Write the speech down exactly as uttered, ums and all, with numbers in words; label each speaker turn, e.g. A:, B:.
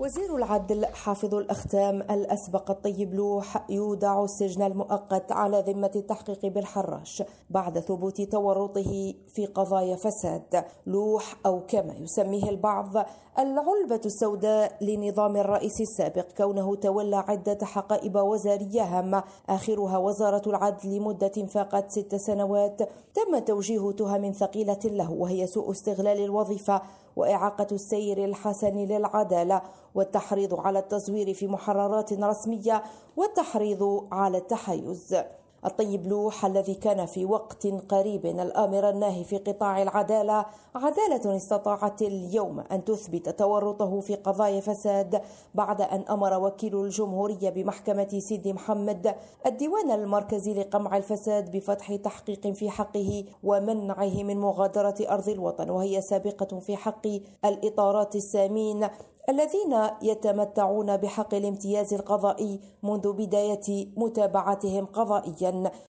A: وزير العدل حافظ الأختام الأسبق الطيب لوح يودع السجن المؤقت على ذمة التحقيق بالحراش بعد ثبوت تورطه في قضايا فساد. لوح أو كما يسميه البعض العلبة السوداء لنظام الرئيس السابق، كونه تولى عدة حقائب وزارية هامة آخرها وزارة العدل لمدة فاقت ست سنوات تم توجيه تهم ثقيلة له، وهي سوء استغلال الوظيفة وإعاقة السير الحسن للعدالة والتحريض على التزوير في محررات رسمية والتحريض على التحيز. الطيب لوح الذي كان في وقت قريب الآمر الناهي في قطاع العدالة، عدالة استطاعت اليوم أن تثبت تورطه في قضايا فساد بعد أن أمر وكيل الجمهورية بمحكمة سيدي محمد الديوان المركزي لقمع الفساد بفتح تحقيق في حقه ومنعه من مغادرة أرض الوطن، وهي سابقة في حق الإطارات السامين الذين يتمتعون بحق الامتياز القضائي منذ بداية متابعتهم قضائيا.